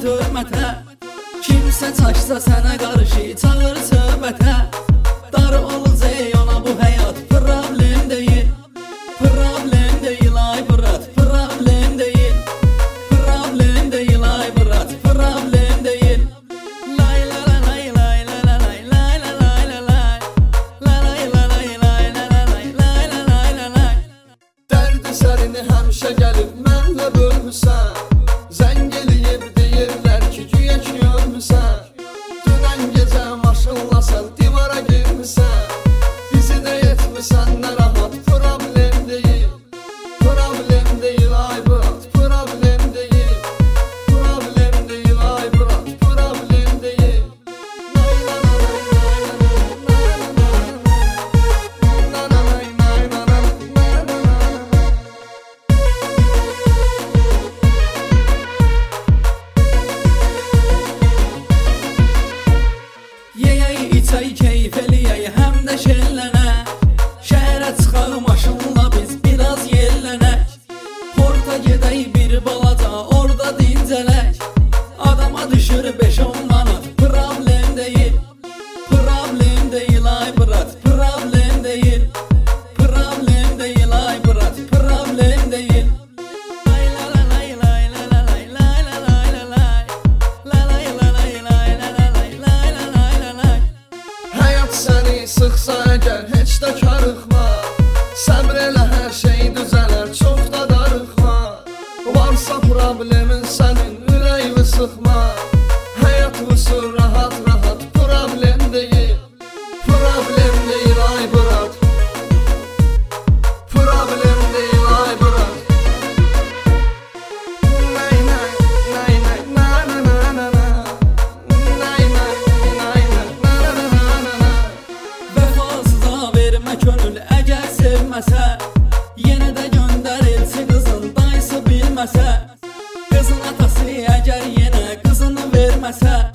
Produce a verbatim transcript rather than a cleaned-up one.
hörmət hörmətə. Kimsə çaşsa sənə qarşı çağır söhbətə. Dar olacaq ona bu həyat problem deyil. Problem deyil ay bırat, problem deyil. Problem deyil ay bırat, problem deyil. Lay la la lay lay la la lay lay la lay la lay. La lay la lay lay la la lay lay la lay la lay. Dərdi sərini həmişə gəlib mənlə bölmüsən. Zəng eləyib deyirlər ki güya ki ölmüsən. Dünən gecə maşınla sən divara girmisən. Bizi də yetmisən nə rahat, problem deyil. Problem deyil ay bırat, problem deyil. Problem deyil ay bırat, problem deyil. Lay la la lay lay la lay la la lay lay la la lay. Yeyək, içək, keyf eləyək, həm də şenlənək. Şəhərə çıxaq maşınla biz biraz yellənək. Porta gedək bir balaca, orada dincələk. Adama düşür beş on manat, problem deyil. Problem deyil ay bırat, problem deyil. Problem deyil ay bırat, problem deyil. Lay la la lay lay la la lay lay la lay la lay. La lay la lay lay la la lay lay la lay la lay. Həyat səni sıxsa əgər heç də karıxma. Səbr elə hər şey düzələr, çox da darıxma. Varsa problemin sənin ürəyini sıxma. Həyat vüsur rahat rahat, problem deyil. Problem deyil ay bırat. Problem deyil ay bırat. Nay nay nay nay na na na na na. Nay nay nay nay na na na na na. Vəfasıza vermə könül əgər sevməsə. Yenə də göndərilsin qızın dayısı bilməsə. Qızın atası əgər yenə qızını verməsə.